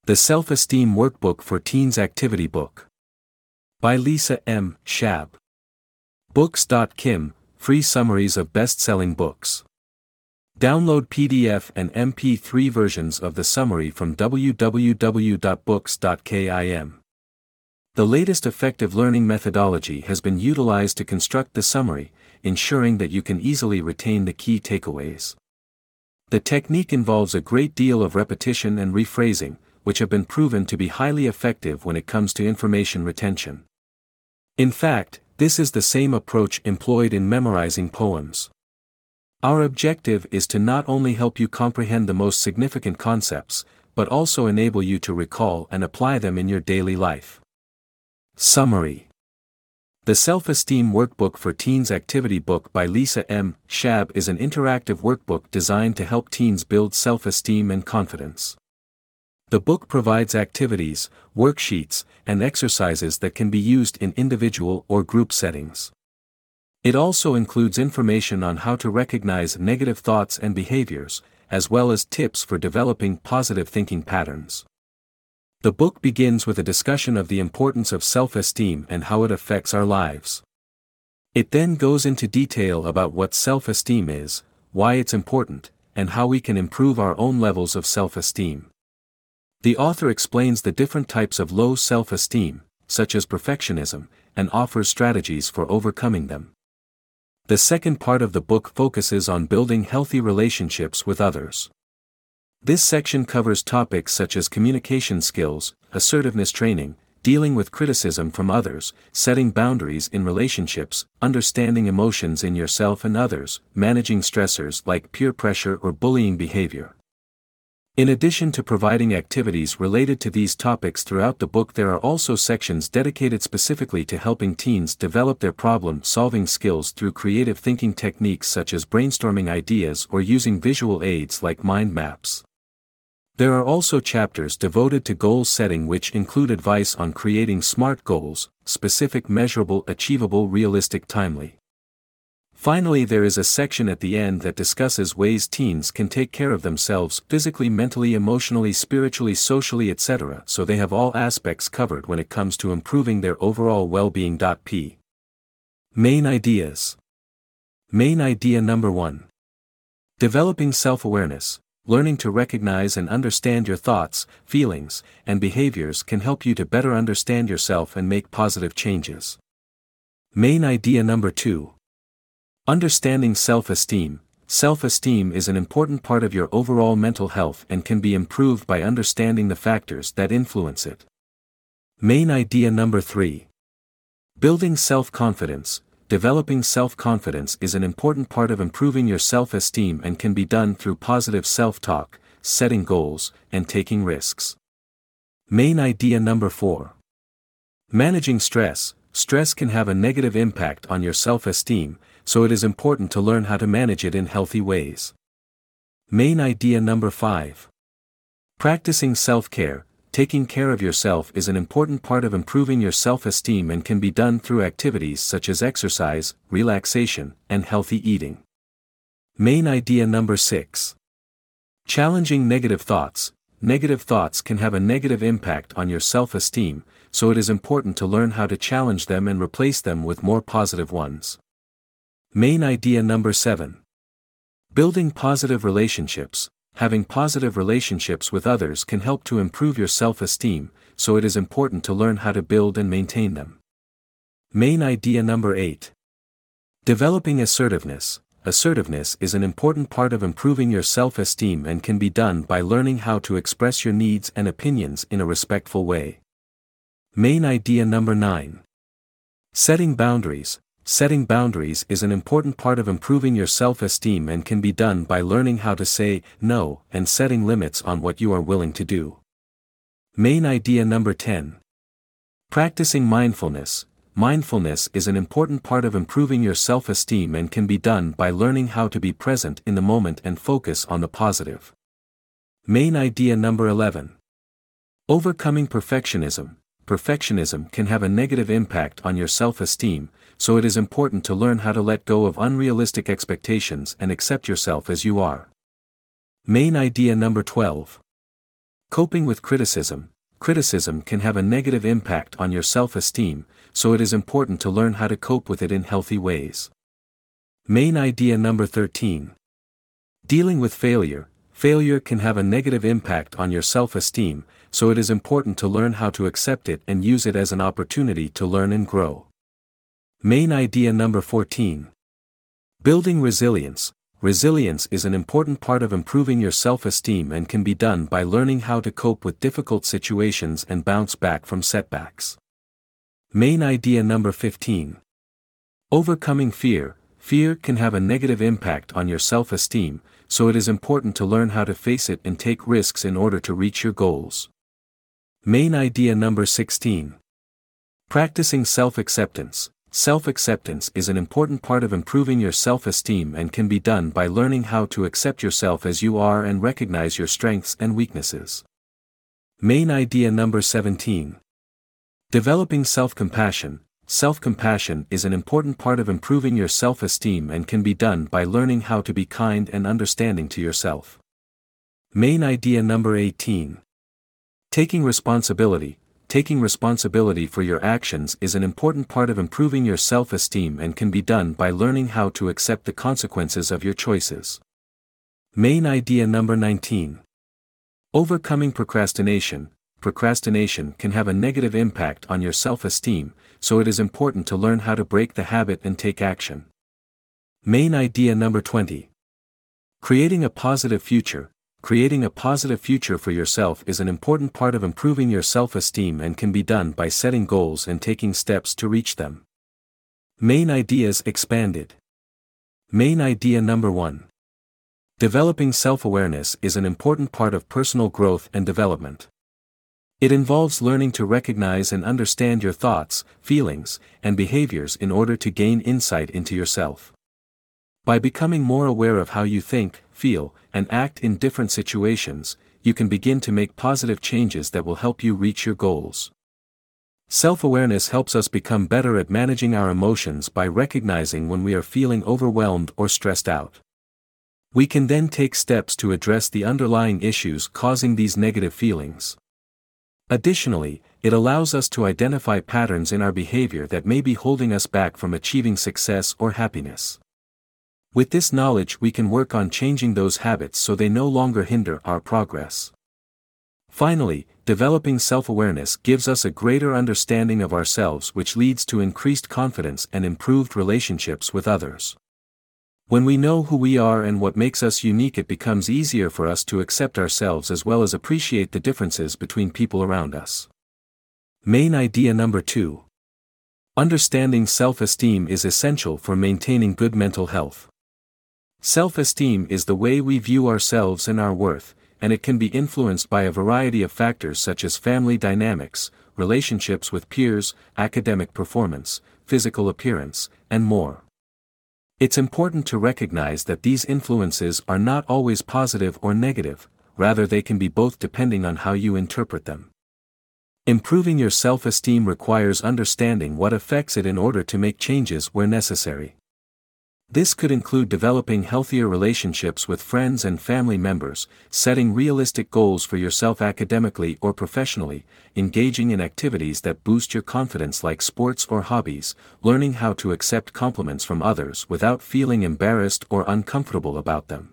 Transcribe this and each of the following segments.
The Self-Esteem Workbook for Teens Activity Book. By Lisa M. Shab. Books.kim, free summaries of best-selling books. Download PDF and MP3 versions of the summary from www.books.kim. The latest effective learning methodology has been utilized to construct the summary, ensuring that you can easily retain the key takeaways. The technique involves a great deal of repetition and rephrasing, which have been proven to be highly effective when it comes to information retention. In fact, this is the same approach employed in memorizing poems. Our objective is to not only help you comprehend the most significant concepts, but also enable you to recall and apply them in your daily life. Summary. The Self-Esteem Workbook for Teens Activity Book by Lisa M. Shab is an interactive workbook designed to help teens build self-esteem and confidence. The book provides activities, worksheets, and exercises that can be used in individual or group settings. It also includes information on how to recognize negative thoughts and behaviors, as well as tips for developing positive thinking patterns. The book begins with a discussion of the importance of self-esteem and how it affects our lives. It then goes into detail about what self-esteem is, why it's important, and how we can improve our own levels of self-esteem. The author explains the different types of low self-esteem, such as perfectionism, and offers strategies for overcoming them. The second part of the book focuses on building healthy relationships with others. This section covers topics such as communication skills, assertiveness training, dealing with criticism from others, setting boundaries in relationships, understanding emotions in yourself and others, managing stressors like peer pressure or bullying behavior. In addition to providing activities related to these topics throughout the book, there are also sections dedicated specifically to helping teens develop their problem-solving skills through creative thinking techniques such as brainstorming ideas or using visual aids like mind maps. There are also chapters devoted to goal setting, which include advice on creating SMART goals: specific, measurable, achievable, realistic, timely. Finally, there is a section at the end that discusses ways teens can take care of themselves physically, mentally, emotionally, spiritually, socially, etc., so they have all aspects covered when it comes to improving their overall well-being. Main ideas. Main idea number 1. Developing self-awareness. Learning to recognize and understand your thoughts, feelings, and behaviors can help you to better understand yourself and make positive changes. Main idea number 2. Understanding self-esteem. Self-esteem is an important part of your overall mental health and can be improved by understanding the factors that influence it. Main idea number 3. Building self-confidence. Developing self-confidence is an important part of improving your self-esteem and can be done through positive self-talk, setting goals, and taking risks. Main idea number 4. Managing stress. Stress can have a negative impact on your self-esteem, so it is important to learn how to manage it in healthy ways. Main idea number 5. Practicing self-care. Taking care of yourself is an important part of improving your self-esteem and can be done through activities such as exercise, relaxation, and healthy eating. Main idea number 6. Challenging negative thoughts. Negative thoughts can have a negative impact on your self-esteem, so it is important to learn how to challenge them and replace them with more positive ones. Main idea number 7. Building positive relationships. Having positive relationships with others can help to improve your self-esteem, so it is important to learn how to build and maintain them. Main idea number 8. Developing assertiveness. Assertiveness is an important part of improving your self-esteem and can be done by learning how to express your needs and opinions in a respectful way. Main idea number 9. Setting boundaries. Setting boundaries is an important part of improving your self-esteem and can be done by learning how to say no and setting limits on what you are willing to do. Main idea number 10. Practicing mindfulness. Mindfulness is an important part of improving your self-esteem and can be done by learning how to be present in the moment and focus on the positive. Main idea number 11. Overcoming perfectionism. Perfectionism can have a negative impact on your self-esteem, so it is important to learn how to let go of unrealistic expectations and accept yourself as you are. Main idea number 12. Coping with criticism. Criticism can have a negative impact on your self-esteem, so it is important to learn how to cope with it in healthy ways. Main idea number 13. Dealing with failure. Failure can have a negative impact on your self-esteem, so it is important to learn how to accept it and use it as an opportunity to learn and grow. Main idea number 14. Building resilience. Resilience is an important part of improving your self-esteem and can be done by learning how to cope with difficult situations and bounce back from setbacks. Main idea number 15. Overcoming fear. Fear can have a negative impact on your self-esteem, so it is important to learn how to face it and take risks in order to reach your goals. Main idea number 16. Practicing self-acceptance. Self-acceptance is an important part of improving your self-esteem and can be done by learning how to accept yourself as you are and recognize your strengths and weaknesses. Main idea number 17. Developing self-compassion. Self-compassion is an important part of improving your self-esteem and can be done by learning how to be kind and understanding to yourself. Main idea number 18. Taking responsibility. Taking responsibility for your actions is an important part of improving your self-esteem and can be done by learning how to accept the consequences of your choices. Main idea number 19. Overcoming procrastination. Procrastination can have a negative impact on your self-esteem, so it is important to learn how to break the habit and take action. Main idea number 20. Creating a positive future. Creating a positive future for yourself is an important part of improving your self-esteem and can be done by setting goals and taking steps to reach them. Main ideas expanded. Main idea number 1. Developing self-awareness is an important part of personal growth and development. It involves learning to recognize and understand your thoughts, feelings, and behaviors in order to gain insight into yourself. By becoming more aware of how you think, feel, and act in different situations, you can begin to make positive changes that will help you reach your goals. Self-awareness helps us become better at managing our emotions by recognizing when we are feeling overwhelmed or stressed out. We can then take steps to address the underlying issues causing these negative feelings. Additionally, it allows us to identify patterns in our behavior that may be holding us back from achieving success or happiness. With this knowledge, we can work on changing those habits so they no longer hinder our progress. Finally, developing self-awareness gives us a greater understanding of ourselves, which leads to increased confidence and improved relationships with others. When we know who we are and what makes us unique, it becomes easier for us to accept ourselves as well as appreciate the differences between people around us. Main idea number 2. Understanding self-esteem is essential for maintaining good mental health. Self-esteem is the way we view ourselves and our worth, and it can be influenced by a variety of factors such as family dynamics, relationships with peers, academic performance, physical appearance, and more. It's important to recognize that these influences are not always positive or negative, rather they can be both depending on how you interpret them. Improving your self-esteem requires understanding what affects it in order to make changes where necessary. This could include developing healthier relationships with friends and family members, setting realistic goals for yourself academically or professionally, engaging in activities that boost your confidence like sports or hobbies, learning how to accept compliments from others without feeling embarrassed or uncomfortable about them.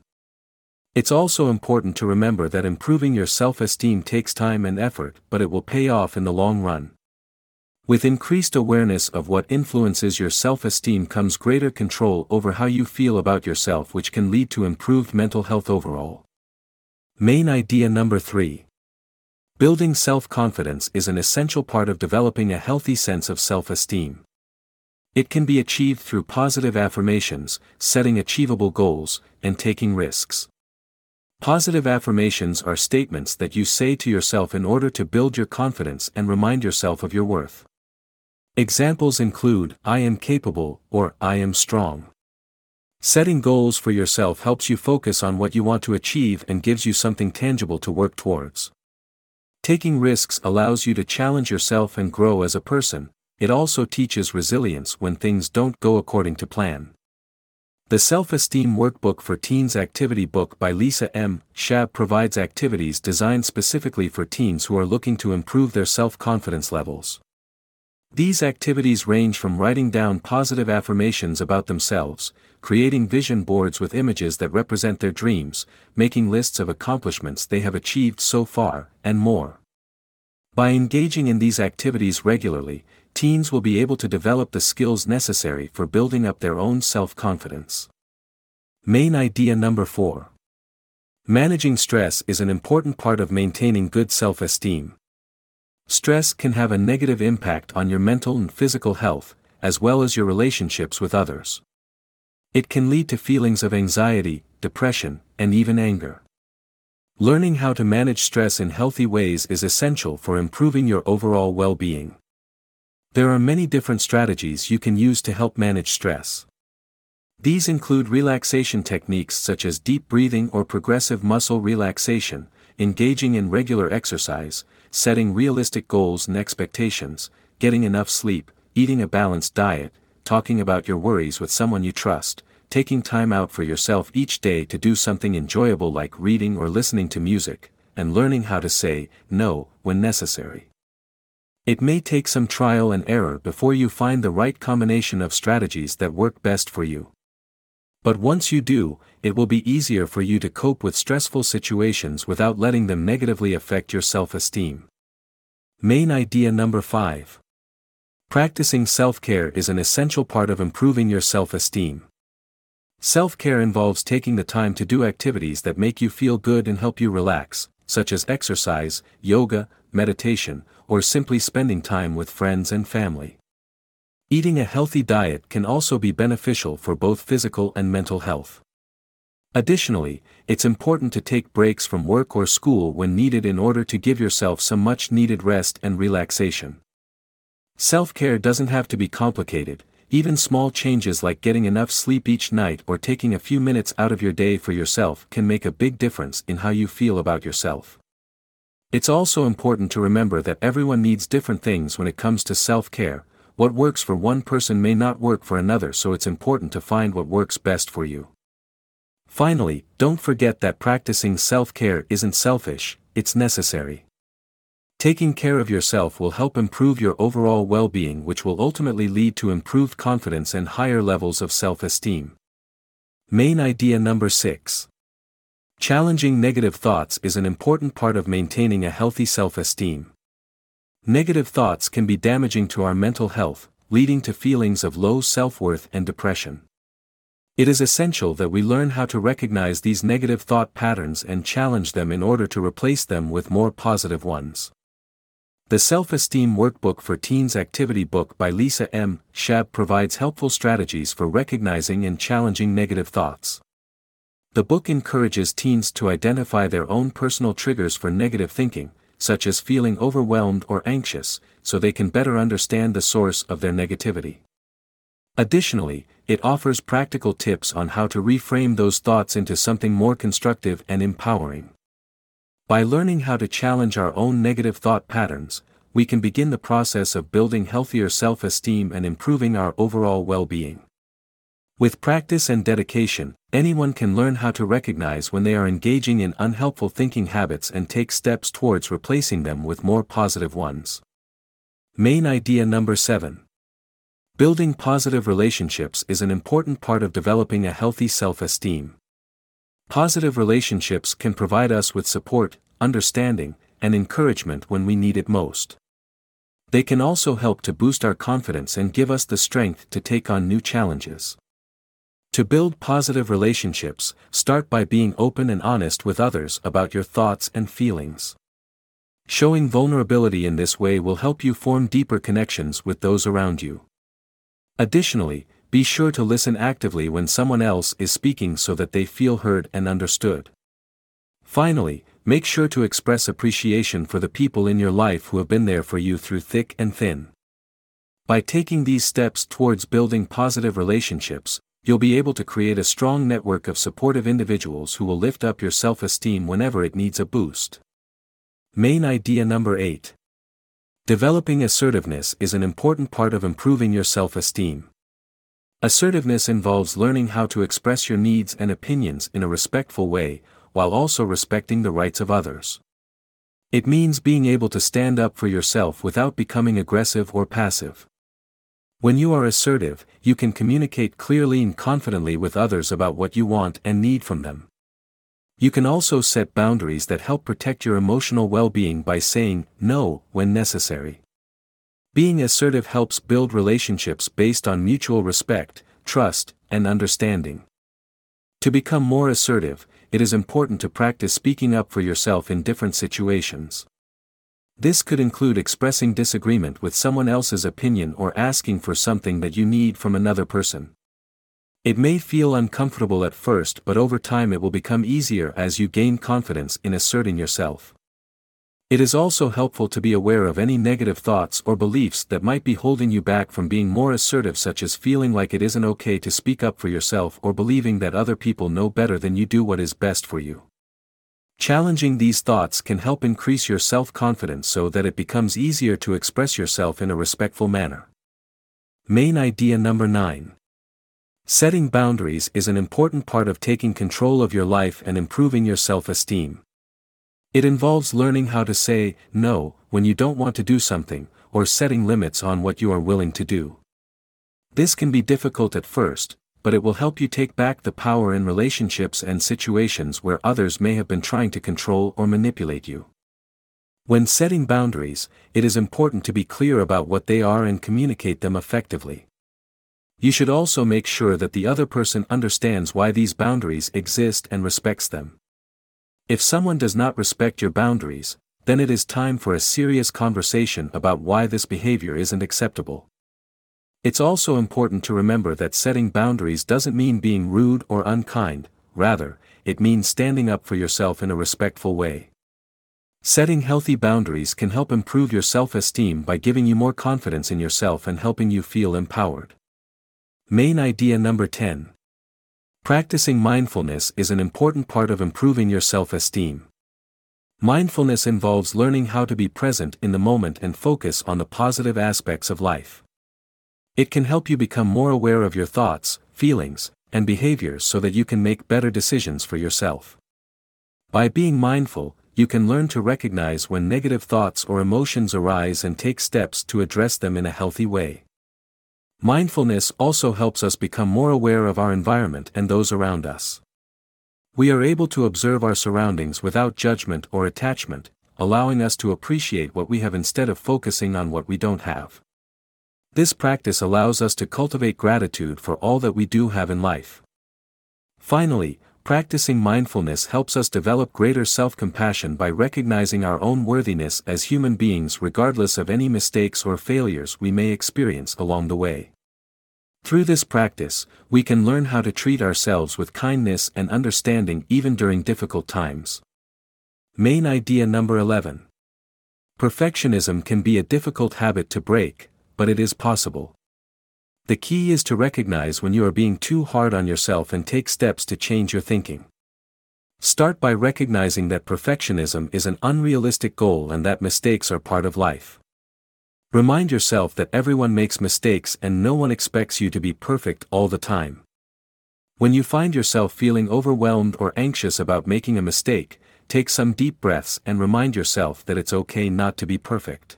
It's also important to remember that improving your self-esteem takes time and effort, but it will pay off in the long run. With increased awareness of what influences your self-esteem comes greater control over how you feel about yourself, which can lead to improved mental health overall. Main idea number 3. Building self-confidence is an essential part of developing a healthy sense of self-esteem. It can be achieved through positive affirmations, setting achievable goals, and taking risks. Positive affirmations are statements that you say to yourself in order to build your confidence and remind yourself of your worth. Examples include, "I am capable," or "I am strong." Setting goals for yourself helps you focus on what you want to achieve and gives you something tangible to work towards. Taking risks allows you to challenge yourself and grow as a person. It also teaches resilience when things don't go according to plan. The Self-Esteem Workbook for Teens activity book by Lisa M. Schaab provides activities designed specifically for teens who are looking to improve their self-confidence levels. These activities range from writing down positive affirmations about themselves, creating vision boards with images that represent their dreams, making lists of accomplishments they have achieved so far, and more. By engaging in these activities regularly, teens will be able to develop the skills necessary for building up their own self-confidence. Main idea number 4. Managing stress is an important part of maintaining good self-esteem. Stress can have a negative impact on your mental and physical health, as well as your relationships with others. It can lead to feelings of anxiety, depression, and even anger. Learning how to manage stress in healthy ways is essential for improving your overall well-being. There are many different strategies you can use to help manage stress. These include relaxation techniques such as deep breathing or progressive muscle relaxation, engaging in regular exercise, setting realistic goals and expectations, getting enough sleep, eating a balanced diet, talking about your worries with someone you trust, taking time out for yourself each day to do something enjoyable like reading or listening to music, and learning how to say no when necessary. It may take some trial and error before you find the right combination of strategies that work best for you. But once you do, it will be easier for you to cope with stressful situations without letting them negatively affect your self-esteem. Main idea number 5. Practicing self-care is an essential part of improving your self-esteem. Self-care involves taking the time to do activities that make you feel good and help you relax, such as exercise, yoga, meditation, or simply spending time with friends and family. Eating a healthy diet can also be beneficial for both physical and mental health. Additionally, it's important to take breaks from work or school when needed in order to give yourself some much-needed rest and relaxation. Self-care doesn't have to be complicated. Even small changes like getting enough sleep each night or taking a few minutes out of your day for yourself can make a big difference in how you feel about yourself. It's also important to remember that everyone needs different things when it comes to self-care. What works for one person may not work for another, so it's important to find what works best for you. Finally, don't forget that practicing self-care isn't selfish, it's necessary. Taking care of yourself will help improve your overall well-being, which will ultimately lead to improved confidence and higher levels of self-esteem. Main idea number 6. Challenging negative thoughts is an important part of maintaining a healthy self-esteem. Negative thoughts can be damaging to our mental health, leading to feelings of low self-worth and depression. It is essential that we learn how to recognize these negative thought patterns and challenge them in order to replace them with more positive ones. The Self-Esteem Workbook for Teens activity book by Lisa M. Schaab provides helpful strategies for recognizing and challenging negative thoughts. The book encourages teens to identify their own personal triggers for negative thinking, such as feeling overwhelmed or anxious, so they can better understand the source of their negativity. Additionally, it offers practical tips on how to reframe those thoughts into something more constructive and empowering. By learning how to challenge our own negative thought patterns, we can begin the process of building healthier self-esteem and improving our overall well-being. With practice and dedication, anyone can learn how to recognize when they are engaging in unhelpful thinking habits and take steps towards replacing them with more positive ones. Main idea number 7. Building positive relationships is an important part of developing a healthy self-esteem. Positive relationships can provide us with support, understanding, and encouragement when we need it most. They can also help to boost our confidence and give us the strength to take on new challenges. To build positive relationships, start by being open and honest with others about your thoughts and feelings. Showing vulnerability in this way will help you form deeper connections with those around you. Additionally, be sure to listen actively when someone else is speaking so that they feel heard and understood. Finally, make sure to express appreciation for the people in your life who have been there for you through thick and thin. By taking these steps towards building positive relationships, you'll be able to create a strong network of supportive individuals who will lift up your self-esteem whenever it needs a boost. Main idea number 8. Developing assertiveness is an important part of improving your self-esteem. Assertiveness involves learning how to express your needs and opinions in a respectful way, while also respecting the rights of others. It means being able to stand up for yourself without becoming aggressive or passive. When you are assertive, you can communicate clearly and confidently with others about what you want and need from them. You can also set boundaries that help protect your emotional well-being by saying no when necessary. Being assertive helps build relationships based on mutual respect, trust, and understanding. To become more assertive, it is important to practice speaking up for yourself in different situations. This could include expressing disagreement with someone else's opinion or asking for something that you need from another person. It may feel uncomfortable at first, but over time it will become easier as you gain confidence in asserting yourself. It is also helpful to be aware of any negative thoughts or beliefs that might be holding you back from being more assertive, such as feeling like it isn't okay to speak up for yourself or believing that other people know better than you do what is best for you. Challenging these thoughts can help increase your self-confidence so that it becomes easier to express yourself in a respectful manner. Main idea number 9. Setting boundaries is an important part of taking control of your life and improving your self-esteem. It involves learning how to say no when you don't want to do something, or setting limits on what you are willing to do. This can be difficult at first, but it will help you take back the power in relationships and situations where others may have been trying to control or manipulate you. When setting boundaries, it is important to be clear about what they are and communicate them effectively. You should also make sure that the other person understands why these boundaries exist and respects them. If someone does not respect your boundaries, then it is time for a serious conversation about why this behavior isn't acceptable. It's also important to remember that setting boundaries doesn't mean being rude or unkind, rather, it means standing up for yourself in a respectful way. Setting healthy boundaries can help improve your self-esteem by giving you more confidence in yourself and helping you feel empowered. Main idea number 10. Practicing mindfulness is an important part of improving your self-esteem. Mindfulness involves learning how to be present in the moment and focus on the positive aspects of life. It can help you become more aware of your thoughts, feelings, and behaviors so that you can make better decisions for yourself. By being mindful, you can learn to recognize when negative thoughts or emotions arise and take steps to address them in a healthy way. Mindfulness also helps us become more aware of our environment and those around us. We are able to observe our surroundings without judgment or attachment, allowing us to appreciate what we have instead of focusing on what we don't have. This practice allows us to cultivate gratitude for all that we do have in life. Finally, practicing mindfulness helps us develop greater self-compassion by recognizing our own worthiness as human beings regardless of any mistakes or failures we may experience along the way. Through this practice, we can learn how to treat ourselves with kindness and understanding even during difficult times. Main idea number 11. Perfectionism can be a difficult habit to break, but it is possible. The key is to recognize when you are being too hard on yourself and take steps to change your thinking. Start by recognizing that perfectionism is an unrealistic goal and that mistakes are part of life. Remind yourself that everyone makes mistakes and no one expects you to be perfect all the time. When you find yourself feeling overwhelmed or anxious about making a mistake, take some deep breaths and remind yourself that it's okay not to be perfect.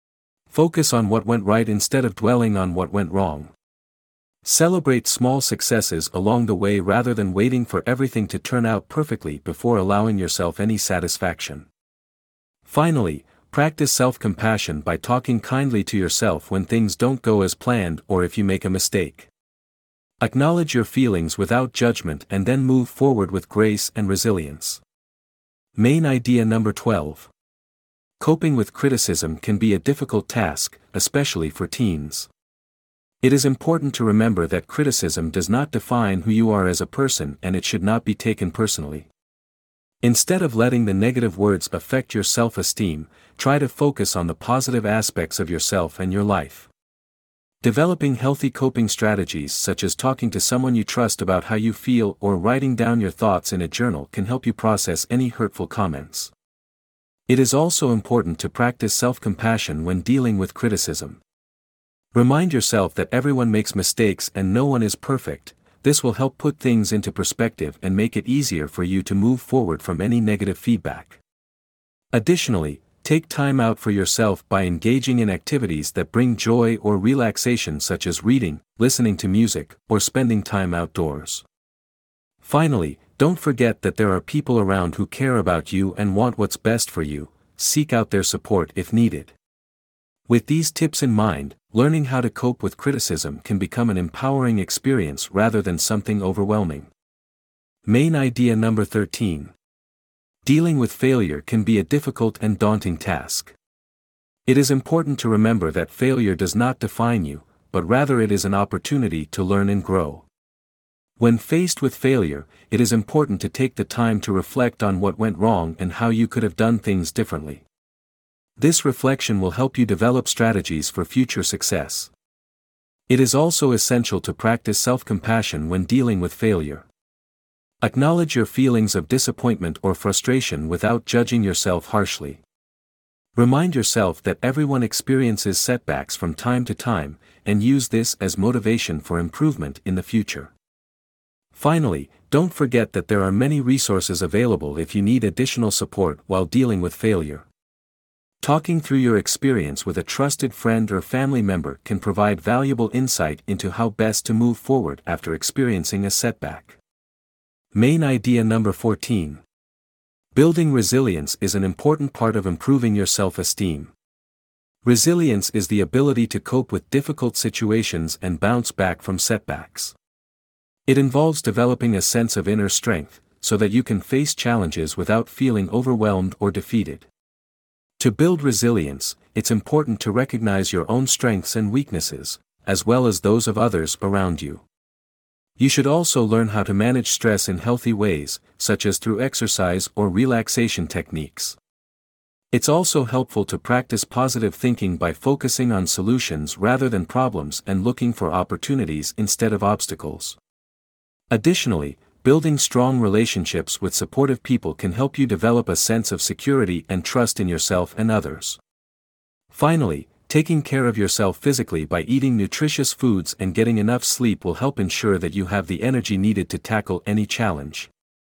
Focus on what went right instead of dwelling on what went wrong. Celebrate small successes along the way rather than waiting for everything to turn out perfectly before allowing yourself any satisfaction. Finally, practice self-compassion by talking kindly to yourself when things don't go as planned or if you make a mistake. Acknowledge your feelings without judgment and then move forward with grace and resilience. Main idea number 12. Coping with criticism can be a difficult task, especially for teens. It is important to remember that criticism does not define who you are as a person and it should not be taken personally. Instead of letting the negative words affect your self-esteem, try to focus on the positive aspects of yourself and your life. Developing healthy coping strategies such as talking to someone you trust about how you feel or writing down your thoughts in a journal can help you process any hurtful comments. It is also important to practice self-compassion when dealing with criticism. Remind yourself that everyone makes mistakes and no one is perfect. This will help put things into perspective and make it easier for you to move forward from any negative feedback. Additionally, take time out for yourself by engaging in activities that bring joy or relaxation, such as reading, listening to music, or spending time outdoors. Finally, don't forget that there are people around who care about you and want what's best for you. Seek out their support if needed. With these tips in mind, learning how to cope with criticism can become an empowering experience rather than something overwhelming. Main idea number 13. Dealing with failure can be a difficult and daunting task. It is important to remember that failure does not define you, but rather it is an opportunity to learn and grow. When faced with failure, it is important to take the time to reflect on what went wrong and how you could have done things differently. This reflection will help you develop strategies for future success. It is also essential to practice self-compassion when dealing with failure. Acknowledge your feelings of disappointment or frustration without judging yourself harshly. Remind yourself that everyone experiences setbacks from time to time, and use this as motivation for improvement in the future. Finally, don't forget that there are many resources available if you need additional support while dealing with failure. Talking through your experience with a trusted friend or family member can provide valuable insight into how best to move forward after experiencing a setback. Main idea number 14. Building resilience is an important part of improving your self-esteem. Resilience is the ability to cope with difficult situations and bounce back from setbacks. It involves developing a sense of inner strength, so that you can face challenges without feeling overwhelmed or defeated. To build resilience, it's important to recognize your own strengths and weaknesses, as well as those of others around you. You should also learn how to manage stress in healthy ways, such as through exercise or relaxation techniques. It's also helpful to practice positive thinking by focusing on solutions rather than problems and looking for opportunities instead of obstacles. Additionally, building strong relationships with supportive people can help you develop a sense of security and trust in yourself and others. Finally, taking care of yourself physically by eating nutritious foods and getting enough sleep will help ensure that you have the energy needed to tackle any challenge.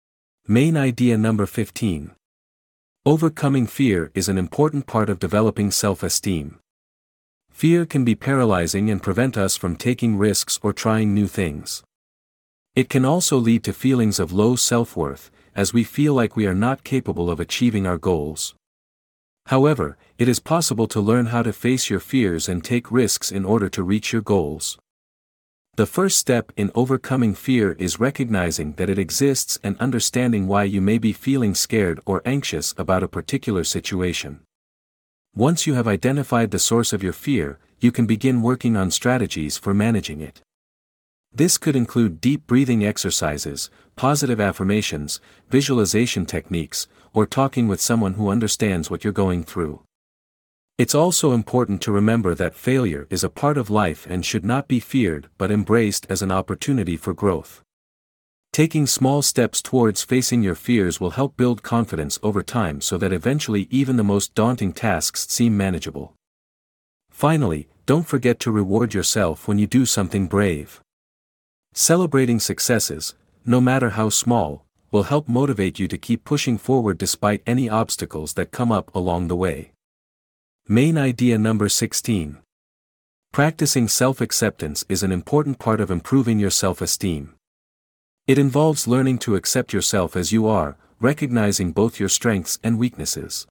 Main idea number 15. Overcoming fear is an important part of developing self-esteem. Fear can be paralyzing and prevent us from taking risks or trying new things. It can also lead to feelings of low self-worth, as we feel like we are not capable of achieving our goals. However, it is possible to learn how to face your fears and take risks in order to reach your goals. The first step in overcoming fear is recognizing that it exists and understanding why you may be feeling scared or anxious about a particular situation. Once you have identified the source of your fear, you can begin working on strategies for managing it. This could include deep breathing exercises, positive affirmations, visualization techniques, or talking with someone who understands what you're going through. It's also important to remember that failure is a part of life and should not be feared but embraced as an opportunity for growth. Taking small steps towards facing your fears will help build confidence over time so that eventually even the most daunting tasks seem manageable. Finally, don't forget to reward yourself when you do something brave. Celebrating successes, no matter how small, will help motivate you to keep pushing forward despite any obstacles that come up along the way. Main idea number 16. Practicing self-acceptance is an important part of improving your self-esteem. It involves learning to accept yourself as you are, recognizing both your strengths and weaknesses.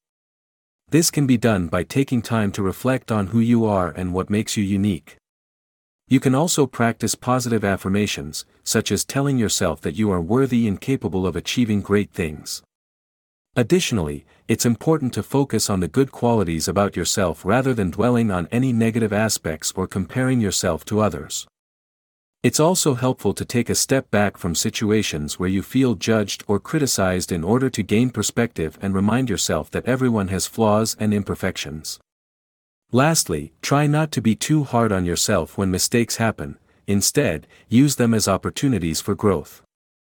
This can be done by taking time to reflect on who you are and what makes you unique. You can also practice positive affirmations, such as telling yourself that you are worthy and capable of achieving great things. Additionally, it's important to focus on the good qualities about yourself rather than dwelling on any negative aspects or comparing yourself to others. It's also helpful to take a step back from situations where you feel judged or criticized in order to gain perspective and remind yourself that everyone has flaws and imperfections. Lastly, try not to be too hard on yourself when mistakes happen. Instead, use them as opportunities for growth.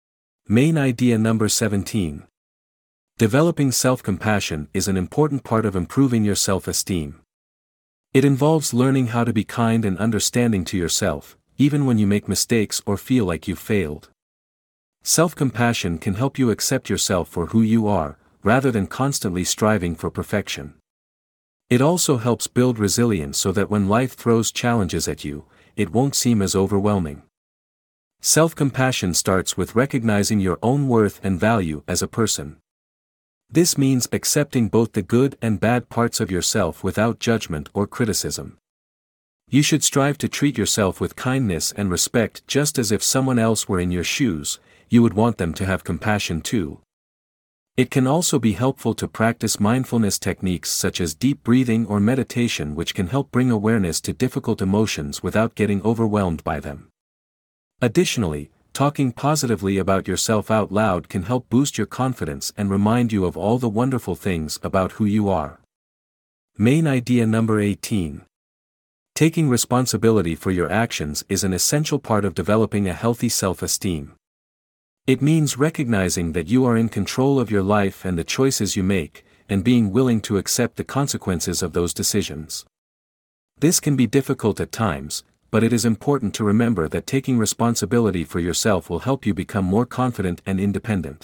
Main idea number 17. Developing self-compassion is an important part of improving your self-esteem. It involves learning how to be kind and understanding to yourself, even when you make mistakes or feel like you've failed. Self-compassion can help you accept yourself for who you are, rather than constantly striving for perfection. It also helps build resilience so that when life throws challenges at you, it won't seem as overwhelming. Self-compassion starts with recognizing your own worth and value as a person. This means accepting both the good and bad parts of yourself without judgment or criticism. You should strive to treat yourself with kindness and respect, just as if someone else were in your shoes, you would want them to have compassion too. It can also be helpful to practice mindfulness techniques such as deep breathing or meditation, which can help bring awareness to difficult emotions without getting overwhelmed by them. Additionally, talking positively about yourself out loud can help boost your confidence and remind you of all the wonderful things about who you are. Main idea number 18. Taking responsibility for your actions is an essential part of developing a healthy self-esteem. It means recognizing that you are in control of your life and the choices you make, and being willing to accept the consequences of those decisions. This can be difficult at times, but it is important to remember that taking responsibility for yourself will help you become more confident and independent.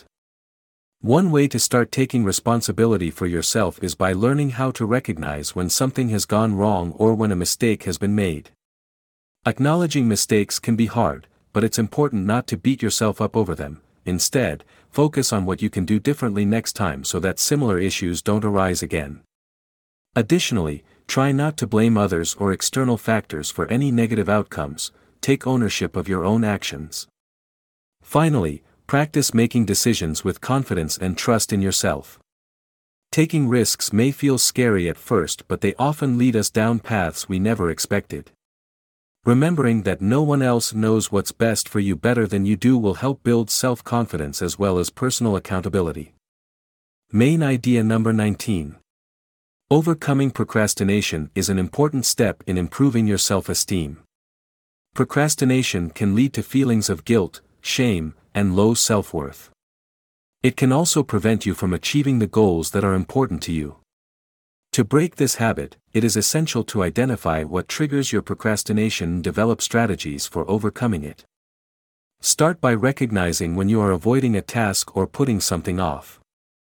One way to start taking responsibility for yourself is by learning how to recognize when something has gone wrong or when a mistake has been made. Acknowledging mistakes can be hard, but it's important not to beat yourself up over them. Instead, focus on what you can do differently next time so that similar issues don't arise again. Additionally, try not to blame others or external factors for any negative outcomes. Take ownership of your own actions. Finally, practice making decisions with confidence and trust in yourself. Taking risks may feel scary at first, but they often lead us down paths we never expected. Remembering that no one else knows what's best for you better than you do will help build self-confidence as well as personal accountability. Main idea number 19. Overcoming procrastination is an important step in improving your self-esteem. Procrastination can lead to feelings of guilt, shame, and low self-worth. It can also prevent you from achieving the goals that are important to you. To break this habit, it is essential to identify what triggers your procrastination and develop strategies for overcoming it. Start by recognizing when you are avoiding a task or putting something off.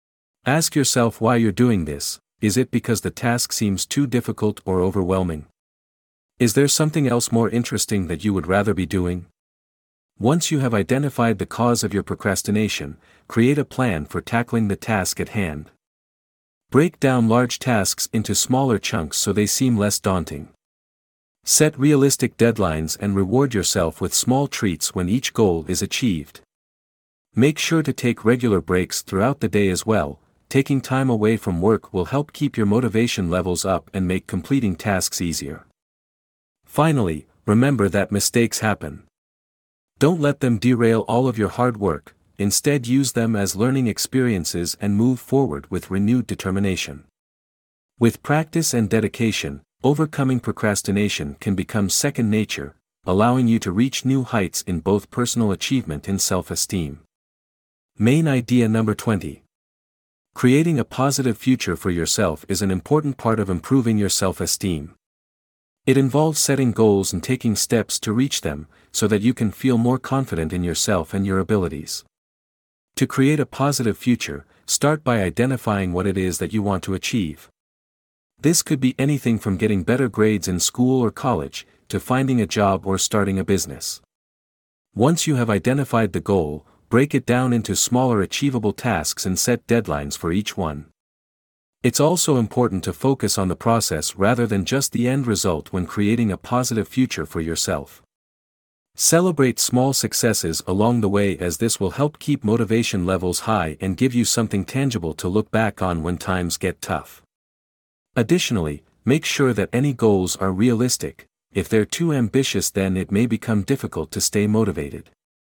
Ask yourself why you're doing this. Is it because the task seems too difficult or overwhelming? Is there something else more interesting that you would rather be doing? Once you have identified the cause of your procrastination, create a plan for tackling the task at hand. Break down large tasks into smaller chunks so they seem less daunting. Set realistic deadlines and reward yourself with small treats when each goal is achieved. Make sure to take regular breaks throughout the day as well. Taking time away from work will help keep your motivation levels up and make completing tasks easier. Finally, remember that mistakes happen. Don't let them derail all of your hard work. Instead, use them as learning experiences and move forward with renewed determination. With practice and dedication, overcoming procrastination can become second nature, allowing you to reach new heights in both personal achievement and self-esteem. Main idea number 20. Creating a positive future for yourself is an important part of improving your self-esteem. It involves setting goals and taking steps to reach them, so that you can feel more confident in yourself and your abilities. To create a positive future, start by identifying what it is that you want to achieve. This could be anything from getting better grades in school or college, to finding a job or starting a business. Once you have identified the goal, break it down into smaller achievable tasks and set deadlines for each one. It's also important to focus on the process rather than just the end result when creating a positive future for yourself. Celebrate small successes along the way, as this will help keep motivation levels high and give you something tangible to look back on when times get tough. Additionally, make sure that any goals are realistic. If they're too ambitious, then it may become difficult to stay motivated.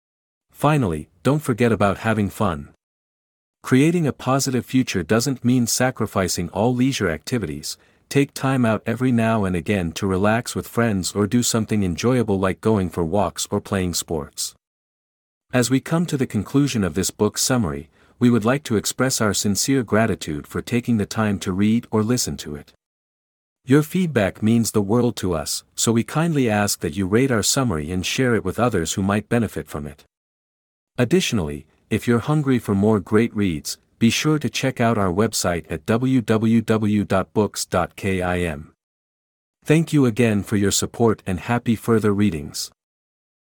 Finally, don't forget about having fun. Creating a positive future doesn't mean sacrificing all leisure activities. Take time out every now and again to relax with friends or do something enjoyable like going for walks or playing sports. As we come to the conclusion of this book summary, we would like to express our sincere gratitude for taking the time to read or listen to it. Your feedback means the world to us, so we kindly ask that you rate our summary and share it with others who might benefit from it. Additionally, if you're hungry for more great reads, be sure to check out our website at www.books.kim. Thank you again for your support and happy further readings.